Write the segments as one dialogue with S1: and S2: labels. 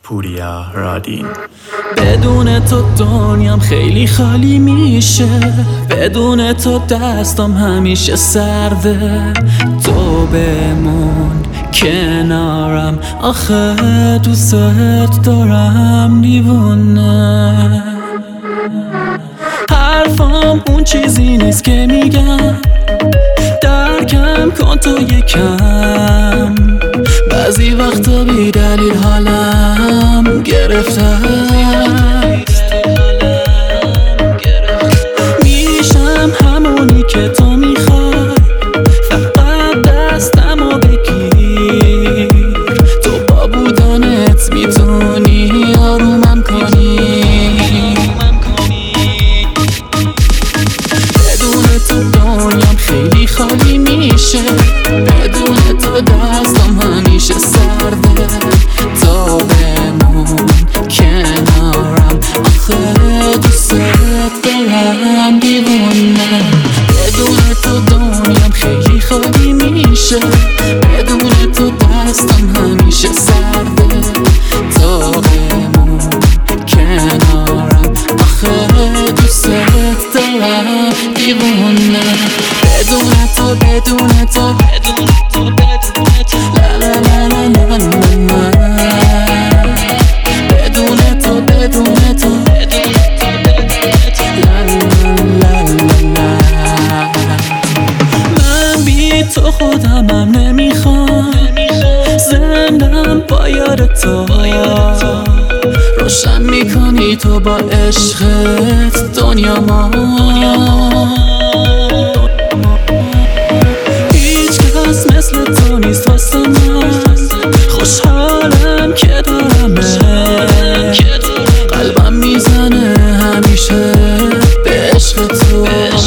S1: پوریا رادین.
S2: بدون تو دنیام خیلی خالی میشه، بدون تو دستم همیشه سرده. تو بمون کنارم، آخه دوست دارم دیوونه. حرفام اون چیزی نیست که میگم، درکم کن تو یکم. بعضی وقتا بی دلیل حالم گرفته، میشم همونی که تو میخوای، فقط دستمو بگیر. تو با بودنت میتونی آرومم کنی. بدون تو دنیام خیلی خالی میشه، بدون تو دستم همیشه سرده. تو بمون کنارم، آخه دوست دارم دیوونه. بدون تو دنیام خیلی خالی میشه، بدون تو دستم همیشه سرده. تو بمون کنارم، آخه دوست دارم دیوونه. بدون تو بدون تو بدون تو بدون تو لا لا لا لا لا لا. بدون تو بدون تو بدون تو بدون تو لا لا لا لا. من بی تو خودمم نمیخوام، زندم با یاد تو. روشن میکنی تو با عشقت دنیا ما. مثل تو نیست واسه من، خوشحالم که دارمت. قلبم میزنه همیشه به عشق تو.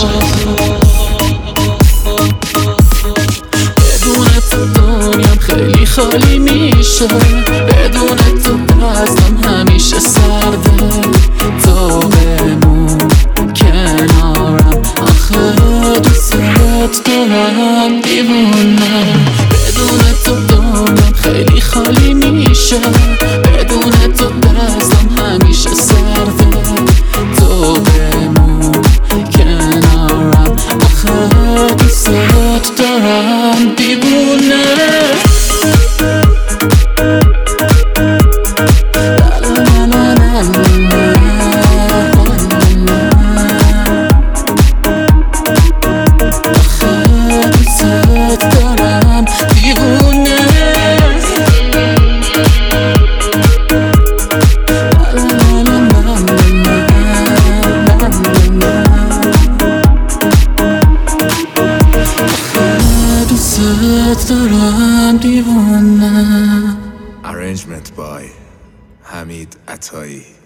S2: بدون تو دنیام خیلی خالی میشه، بدون تو دستم همیشه سرده. تو بمون کنارم، آخه دوست دارم دیوونه. بدون تو دنیام خیلی خالی میشه، بدون تو دستم همیشه سرده. تو بمون کنارم، آخه دوست دارم دیوونه. دارم دیوانه.
S3: Arrangement by حمید عطایی.